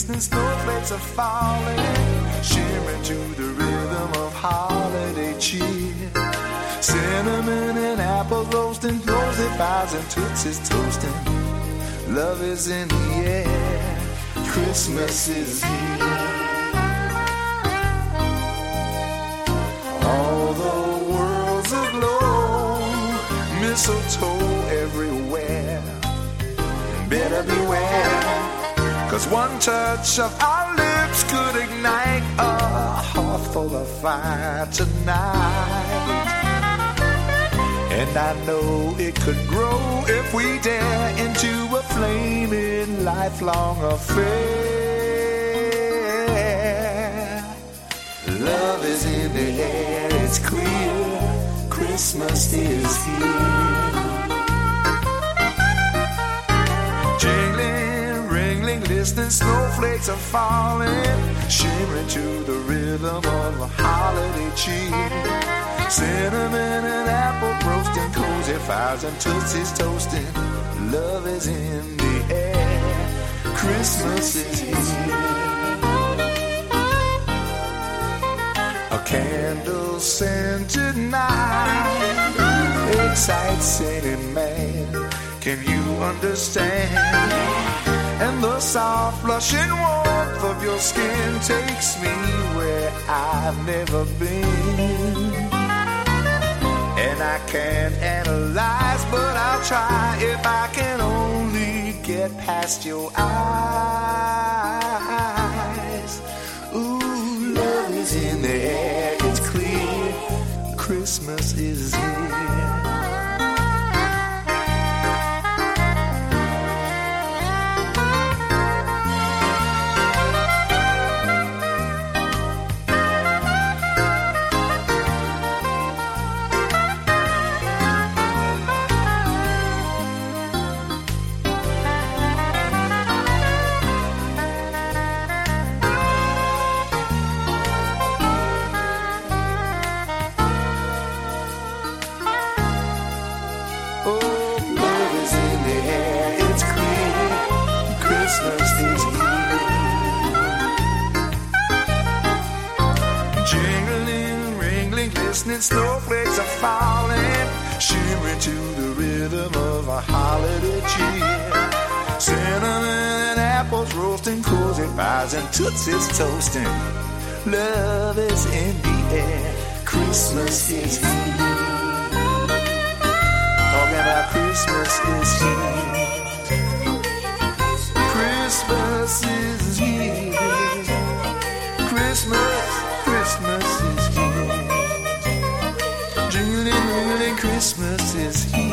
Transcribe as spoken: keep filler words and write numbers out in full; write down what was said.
glistening snowflakes are falling, shimmering to the rhythm of holiday cheer. Cinnamon and apple roasting, rosy pies and tootsies toasting. Love is in the air, Christmas is here. All the world's aglow, mistletoe everywhere. Better beware, 'cause one touch of our lips could ignite a heart full of fire tonight. And I know it could grow if we dare into a flaming lifelong affair. Love is in the air, it's clear, Christmas is here. Jingling, ringling, listening, snowflakes are falling, shimmering to the rhythm of a holiday cheer. Cinnamon and apple roasting, cozy fires and tootsies toasting. Love is in the air, Christmas is here. A candle-scented night excites any man. Can you understand? And the soft blushing warmth of your skin takes me where I've never been. And I can't analyze, but I'll try if I can only get past your eyes. Ooh, love is in the air, it's clear, Christmas is here. Snowflakes are falling, shimmering to the rhythm of a holiday cheer. Cinnamon and apples roasting, cozy pies and tootsies toasting. Love is in the air, Christmas is here. Talking about Christmas is here. Christmas is here. Christmas, Christmas is here. Jingling, jingling, Christmas is here.